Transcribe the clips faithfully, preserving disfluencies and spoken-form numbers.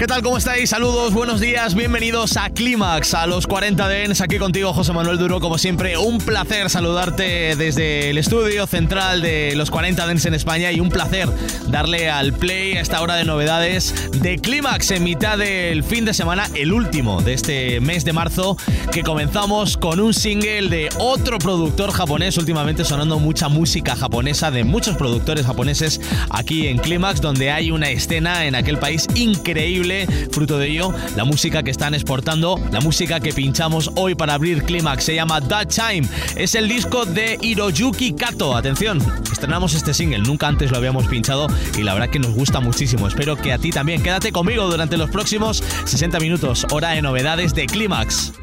¿Qué tal? ¿Cómo estáis? Saludos, buenos días, bienvenidos a Clímax, a los cuarenta Dance. Aquí contigo, José Manuel Duro, como siempre. Un placer saludarte desde el estudio central de los cuarenta Dance en España y un placer darle al play a esta hora de novedades de Clímax en mitad del fin de semana, el último de este mes de marzo, que comenzamos con un single de otro productor japonés. Últimamente sonando mucha música japonesa de muchos productores japoneses aquí en Clímax, donde hay una escena en aquel país increíble. Fruto de ello, la música que están exportando, la música que pinchamos hoy para abrir Clímax, se llama That Time. Es el disco de Hiroyuki Kato. Atención, estrenamos este single, nunca antes lo habíamos pinchado y la verdad que nos gusta muchísimo. Espero que a ti también. Quédate conmigo durante los próximos sesenta minutos, hora de novedades de Clímax.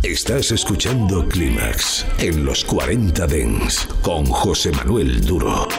Estás escuchando Clímax en los cuarenta Dance con José Manuel Duro.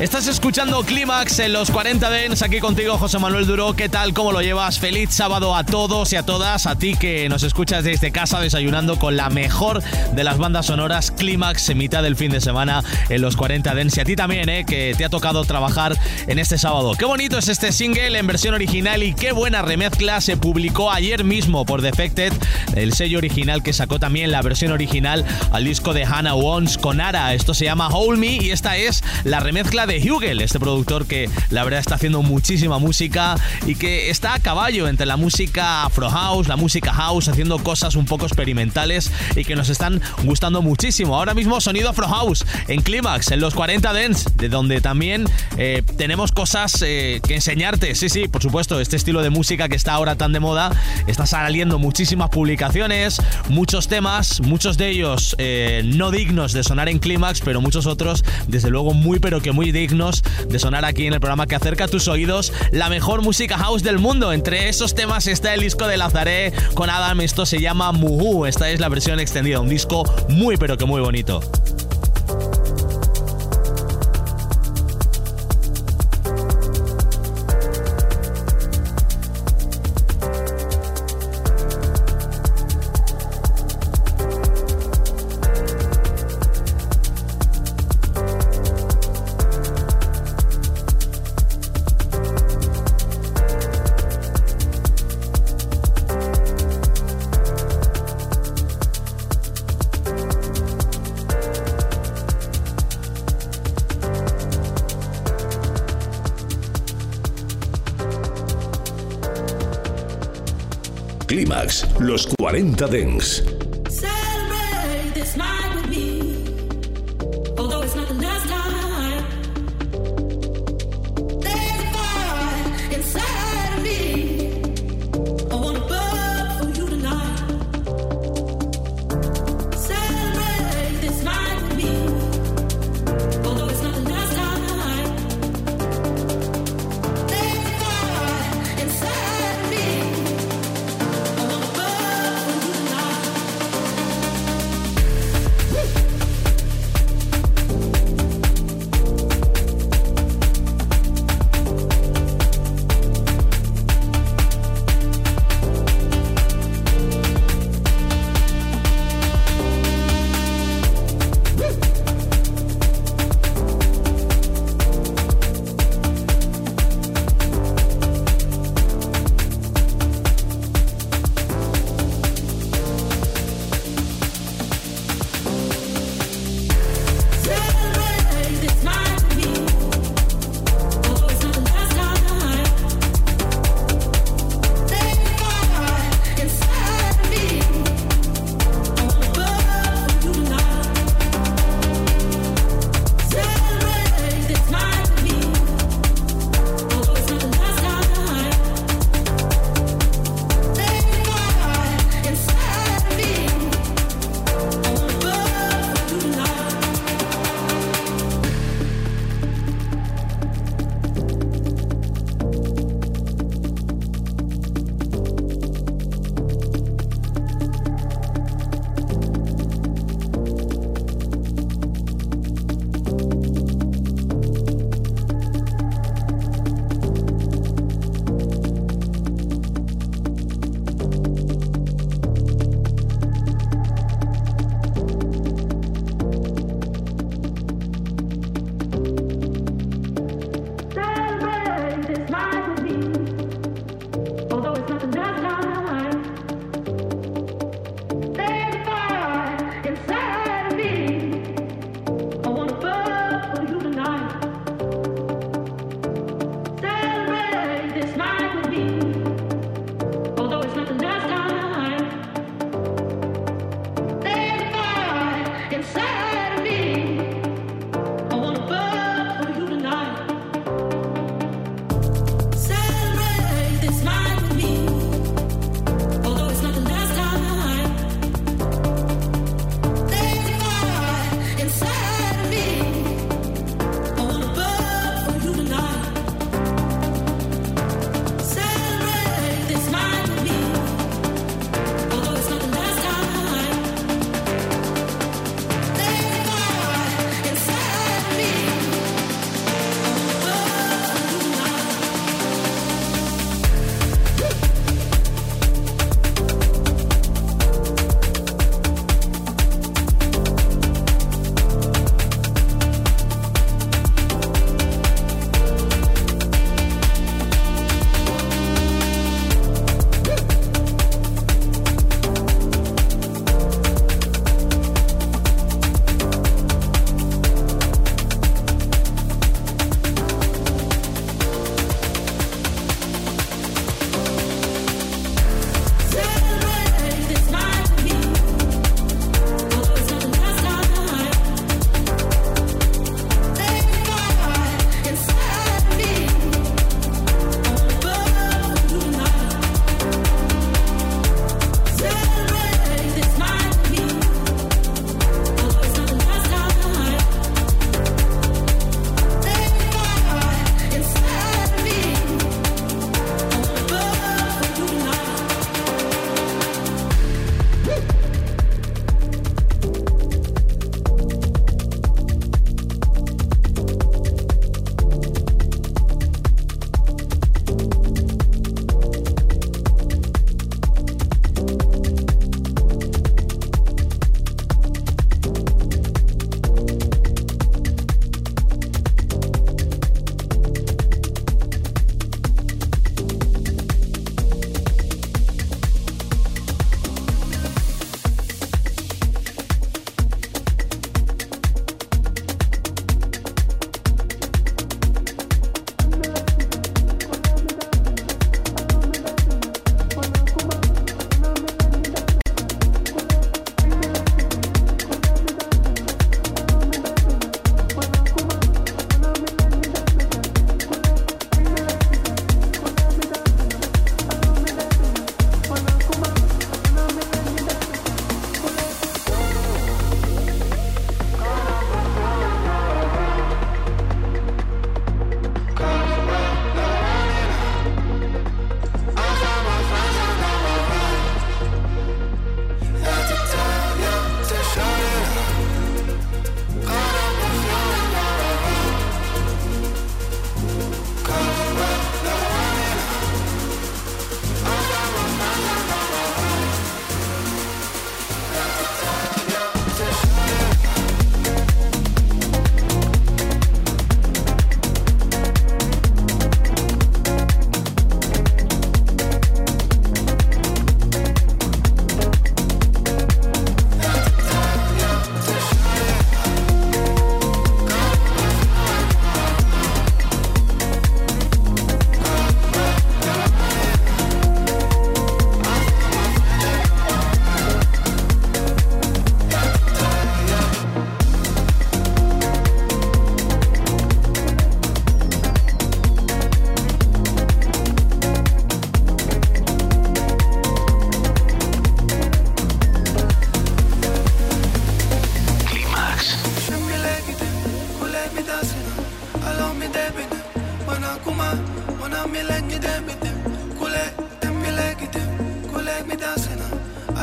Estás escuchando Clímax en los cuarenta Dance, aquí contigo José Manuel Duro. ¿Qué tal? ¿Cómo lo llevas? Feliz sábado a todos y a todas, a ti que nos escuchas desde casa desayunando con la mejor de las bandas sonoras. Clímax en mitad del fin de semana en los cuarenta Dance, y a ti también, eh, que te ha tocado trabajar en este sábado. Qué bonito es este single en versión original y qué buena remezcla se publicó ayer mismo por Defected, el sello original que sacó también la versión original al disco de Hannah Wons con Ara. Esto se llama Hold Me y esta es la remezcla de Hugel, este productor que la verdad está haciendo muchísima música y que está a caballo entre la música Afro House, la música House, haciendo cosas un poco experimentales y que nos están gustando muchísimo. Ahora mismo sonido Afro House en Clímax, en los cuarenta Dance, de donde también eh, tenemos cosas eh, que enseñarte. Sí, sí, por supuesto, este estilo de música que está ahora tan de moda, está saliendo muchísimas publicaciones, muchos temas, muchos de ellos eh, no dignos de sonar en Clímax, pero muchos otros, desde luego, muy pero que muy dignos de sonar aquí en el programa que acerca a tus oídos la mejor música house del mundo. Entre esos temas está el disco de Lazaré con Adam, esto se llama Muhu, esta es la versión extendida, un disco muy pero que muy bonito. Clímax, los cuarenta Dance.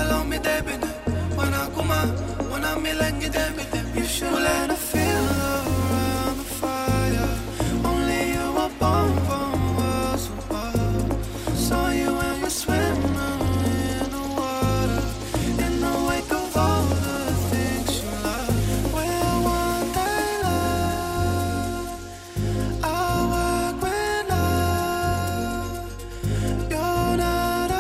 Allow me there, baby. When I come out, when I'm like you there, baby. You should let it feel around the fire. Only you were born for us apart. Saw you when you swim in the water. In the wake of all the things you love. We're one day love. I'll work with love. You're not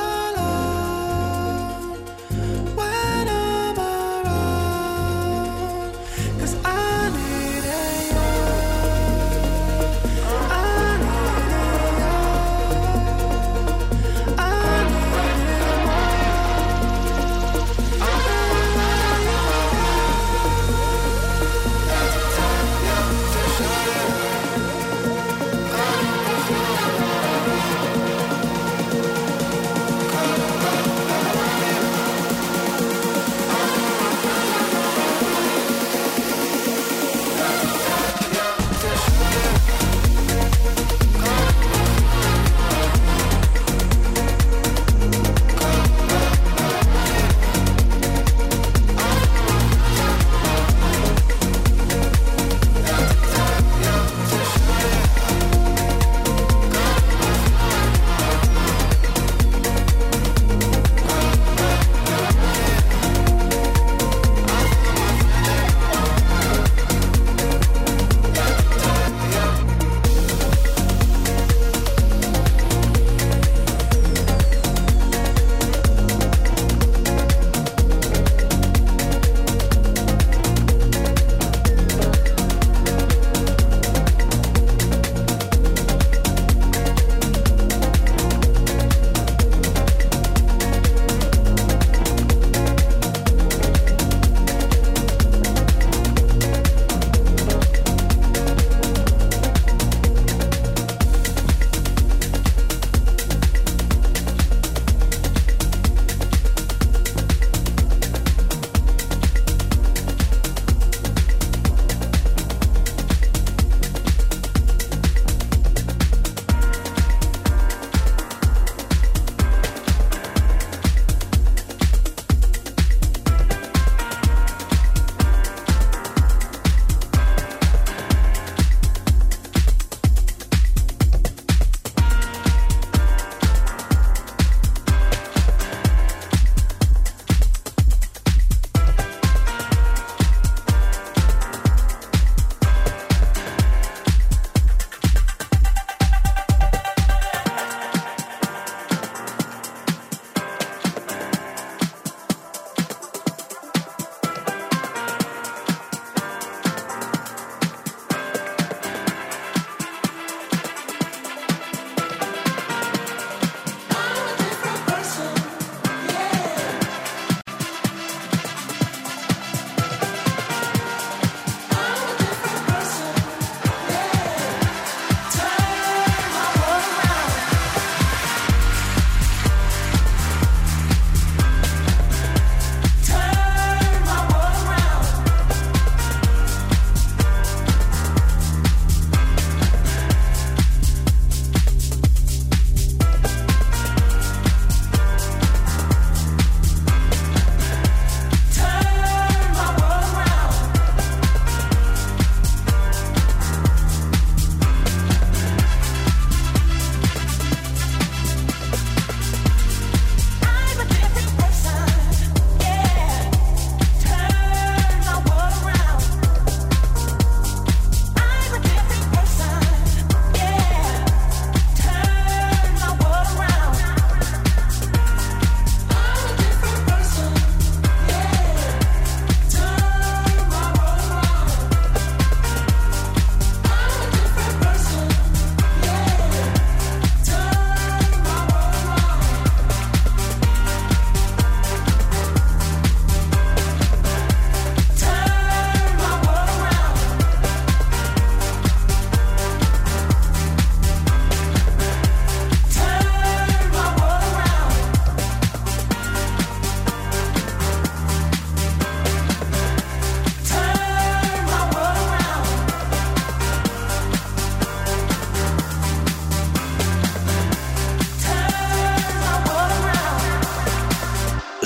alone when I'm around. 'Cause I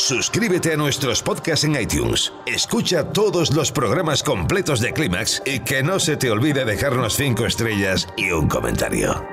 Suscríbete a nuestros podcasts en iTunes. Escucha todos los programas completos de Clímax y que no se te olvide dejarnos cinco estrellas y un comentario.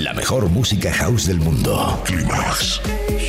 La mejor música house del mundo. Climax.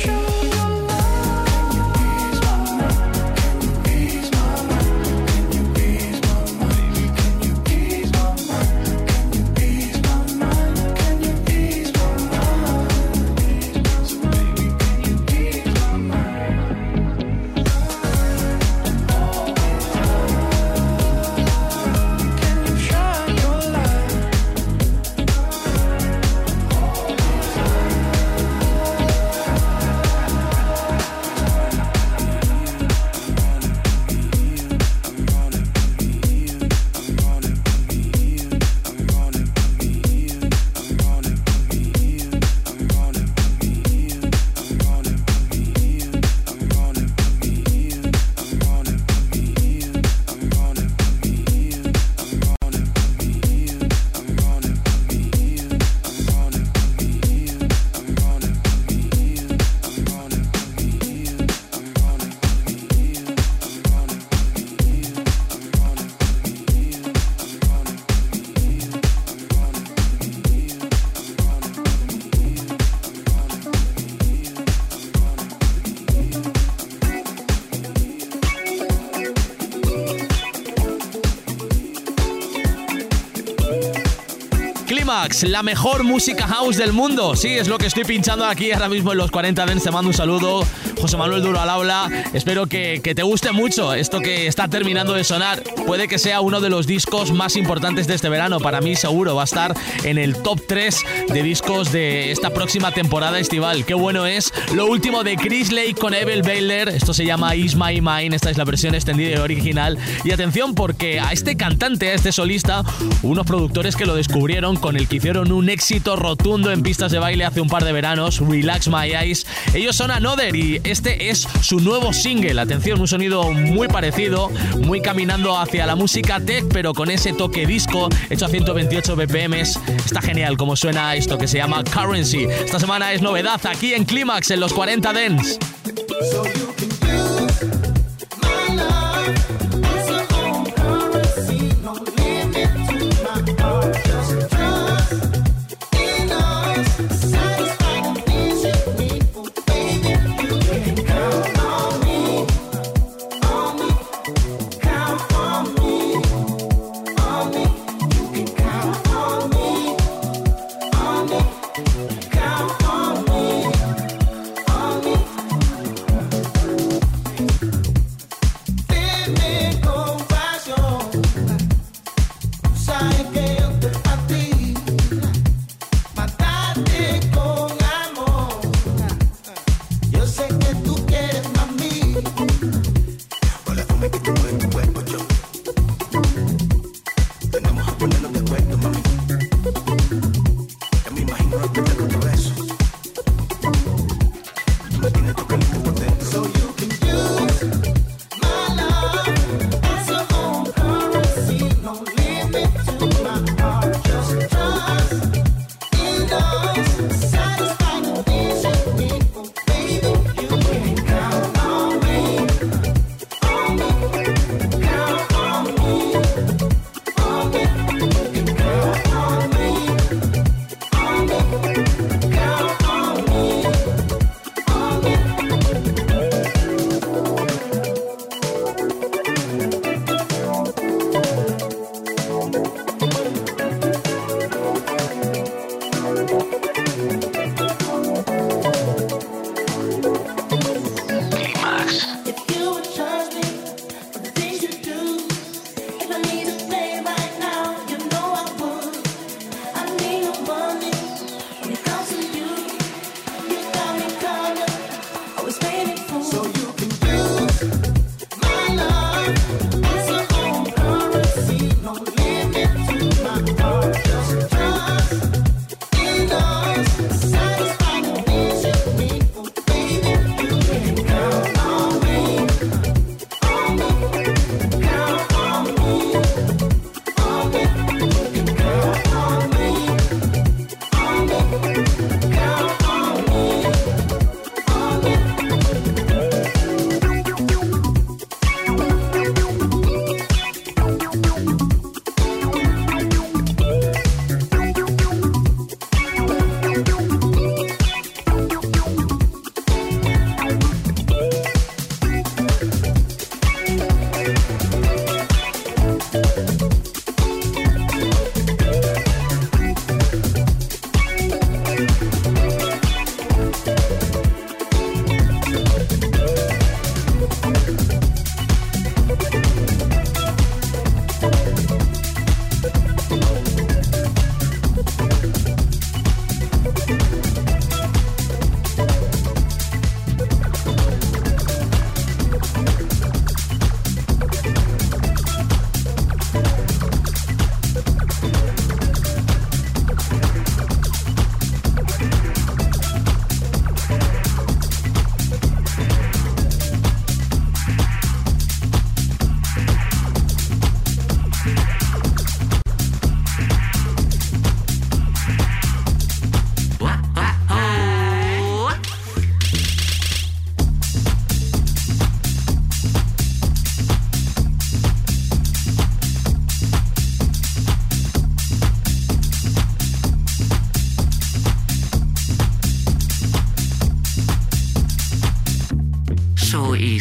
Climax, la mejor música house del mundo. Sí, es lo que estoy pinchando aquí ahora mismo en los cuarenta Dance. Te mando un saludo, José Manuel Duro al aula. Espero que, que te guste mucho esto que está terminando de sonar. Puede que sea uno de los discos más importantes de este verano. Para mí seguro va a estar en el top tres de discos de esta próxima temporada estival. Qué bueno es lo último de Chris Lake con Evel Baylor. Esto se llama Is My Mind. Esta es la versión extendida y original. Y atención, porque a este cantante, a este solista, unos productores que lo descubrieron, con el que hicieron un éxito rotundo en pistas de baile hace un par de veranos, Relax My Eyes. Ellos son Another y este es su nuevo single. Atención, un sonido muy parecido, muy caminando hacia la música tech, pero con ese toque disco, hecho a ciento veintiocho B P M. Está genial como suena esto que se llama Currency. Esta semana es novedad aquí en Climax, en los cuarenta Dance. So you can use my love as a home currency. No limit to my heart. Just trust in us. Satisfy the things you need. Oh, baby, you can count on me. On me. Count on me. On me. You can count on me. On me. Count on me. On me. Dime con pasión, sabes que yo te a ti, matarte con amor. Yo sé que tú quieres mami. Hola, dame que tú en tu cuerpo yo. Tenemos a ponernos de acuerdo, mami. Ya me imagino respetando tu beso. Tú me tienes tu caliente por dentro. So you can use my love as a home currency. No limit to my heart. Just trust in us. Satisfy the things you need. Oh, baby, you can count on me. On me. Count on me. On me. You can count on me. On me. Count on me. On me. If you would trust me for the things you do, if I need to play right now, you know I would. I need no money when it comes to you. You got me covered, always waiting for. So you can use my love as a home currency. No limit to my heart. Just trust in us. Satisfy the things you need. Oh, baby, you can count on me. On me. Count on me. On me. You can count on me. On me. Count on me. On me.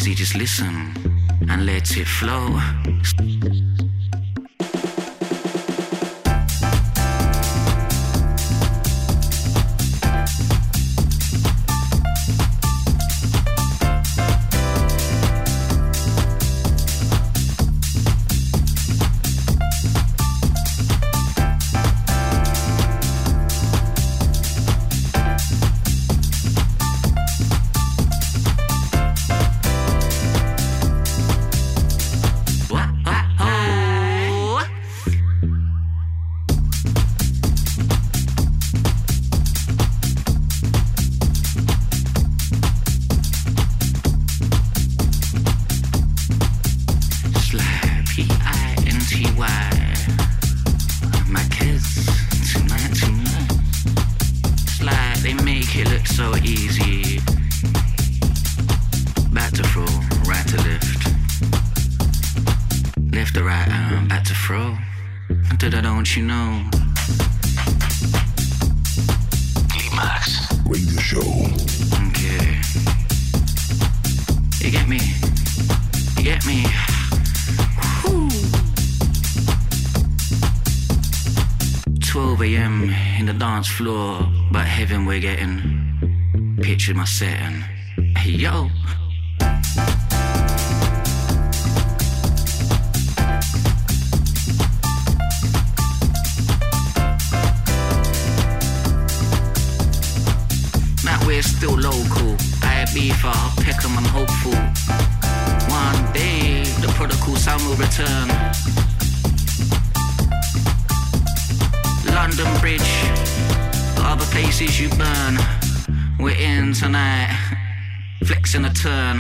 easy, just listen and let it flow. Floor, but heaven we're getting. Picture my setting. Hey yo. Now we're still local. I be for Peckham, I'm hopeful. One day the prodigal son will return. London Bridge. Other places you burn. We're in tonight, flexing a turn.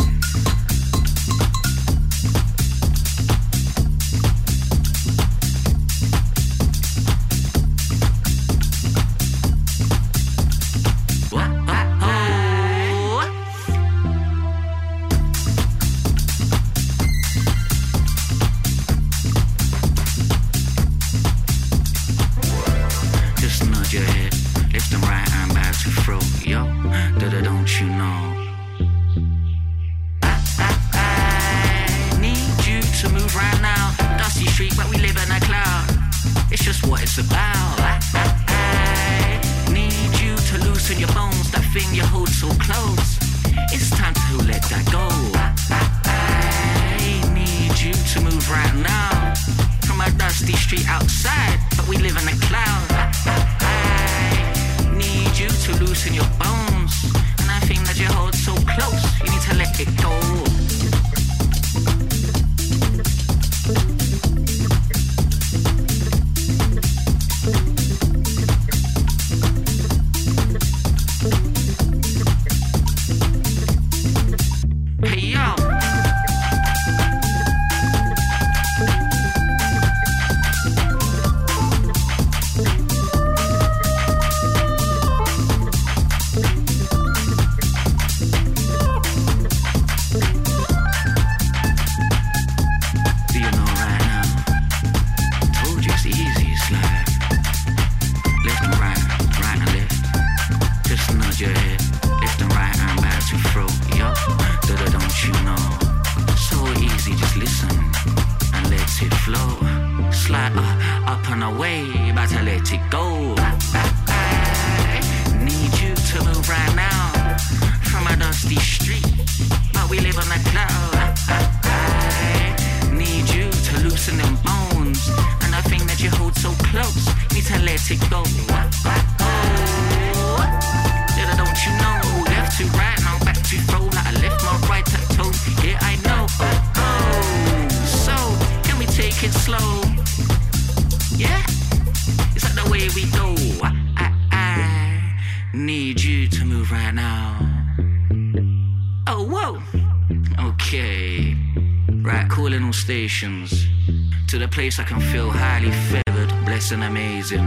To the place I can feel highly feathered, blessed and amazing.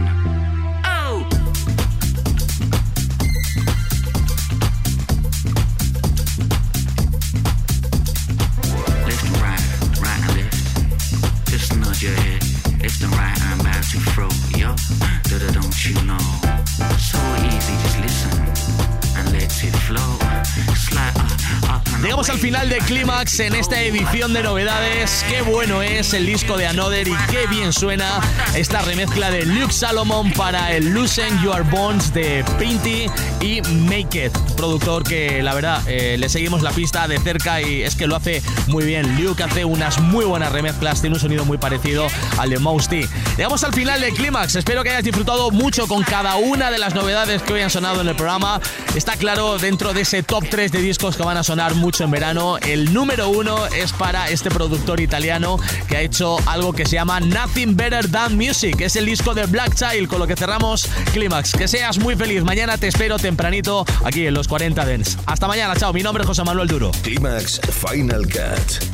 Oh! Left and right, right and left. Just nod your head. Left and right, I'm about to throw, yo. Da-da, don't you know? So easy, just listen and let it flow. Slide up, up and Llegamos al final de Clímax en esta edición de novedades. Qué bueno es el disco de Another y qué bien suena esta remezcla de Luke Salomon para el Loosen Your Bones de Pinty y Make It, productor que la verdad eh, le seguimos la pista de cerca y es que lo hace muy bien. Luke hace unas muy buenas remezclas, tiene un sonido muy parecido al de Mouse T. Llegamos al final de Clímax, espero que hayas disfrutado mucho con cada una de las novedades que hoy han sonado en el programa. Está claro, dentro de ese top tres de discos que van a sonar mucho en verano, el número uno es para este productor italiano que ha hecho algo que se llama Nothing Better Than Music. Es el disco de Black Child con lo que cerramos Clímax. Que seas muy feliz. Mañana te espero tempranito aquí en los cuarenta Dance. Hasta mañana, chao. Mi nombre es José Manuel Duro. Clímax Final Cut.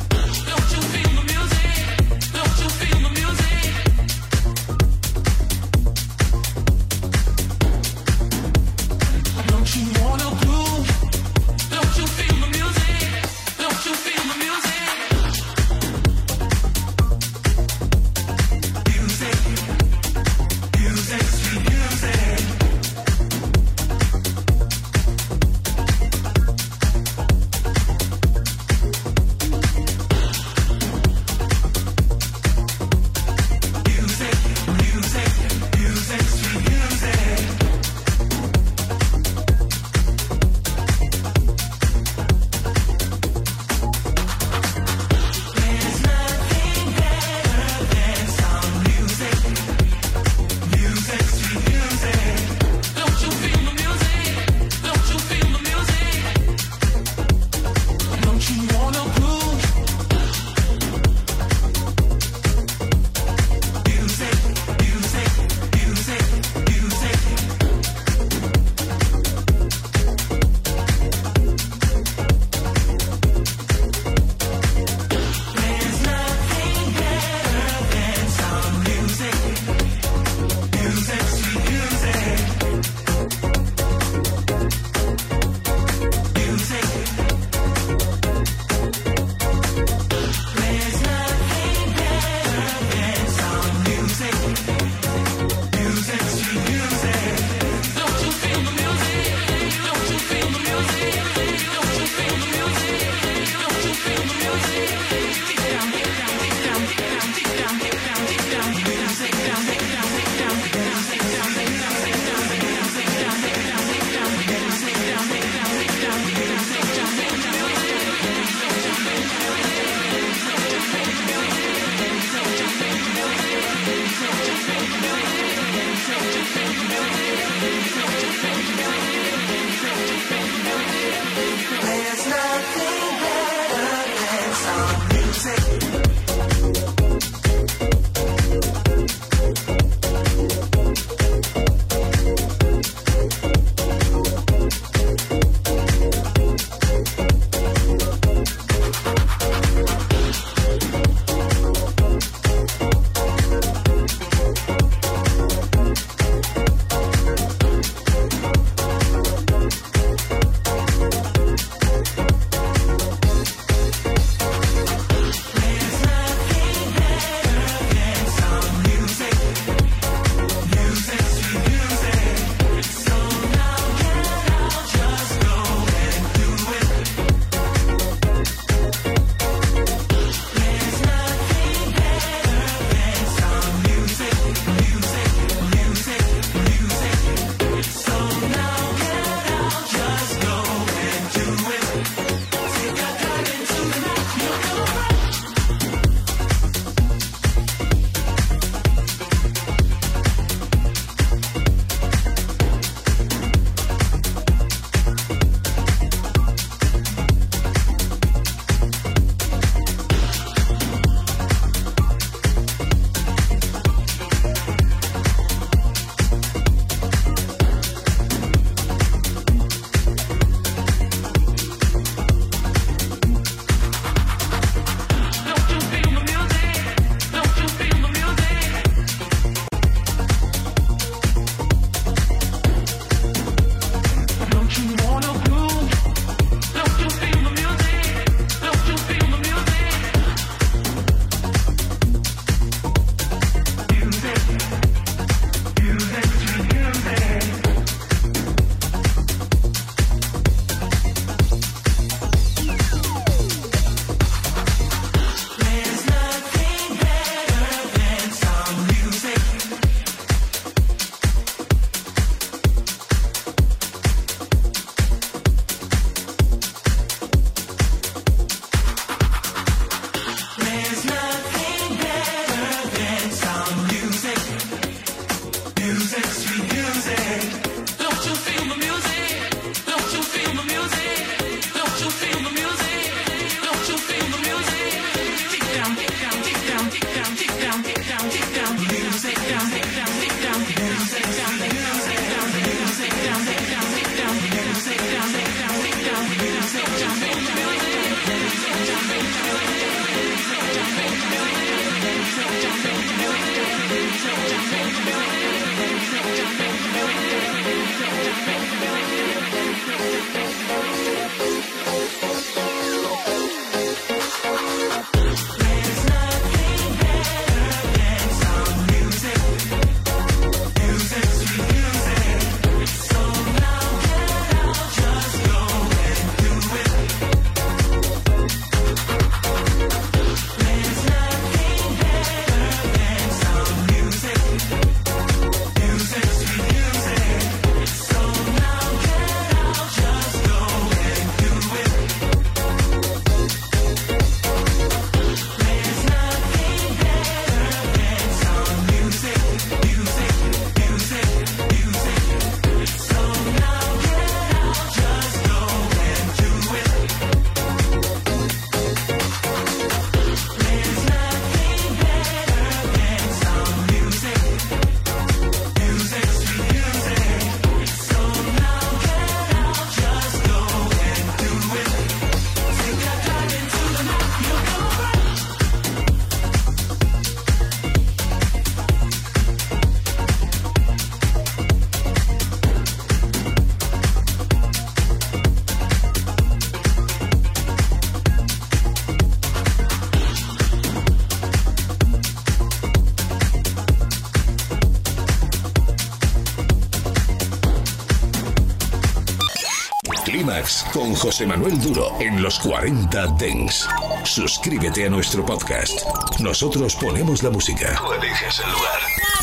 Clímax con José Manuel Duro en los cuarenta Dance. Suscríbete a nuestro podcast. Nosotros ponemos la música. Tú eliges el lugar.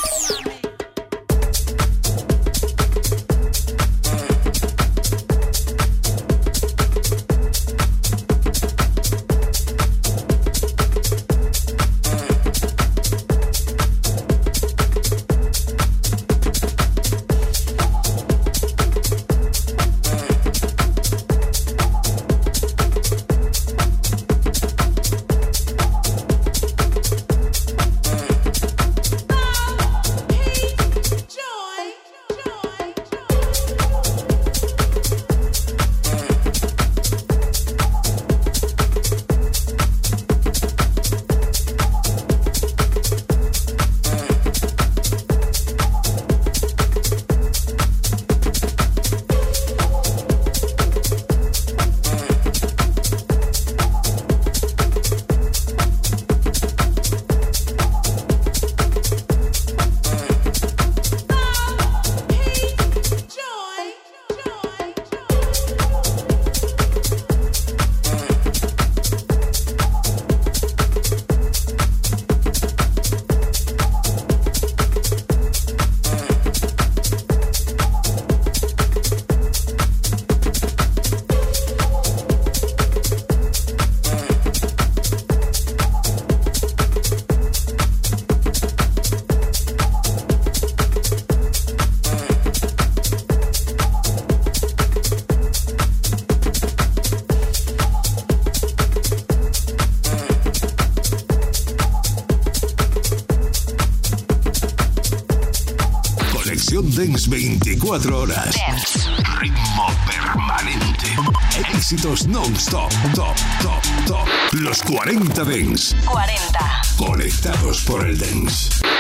Dance veinticuatro horas. Dance. Ritmo permanente. Éxitos non-stop. Top, top, top. Los cuarenta Dance. cuarenta. Conectados por el Dance.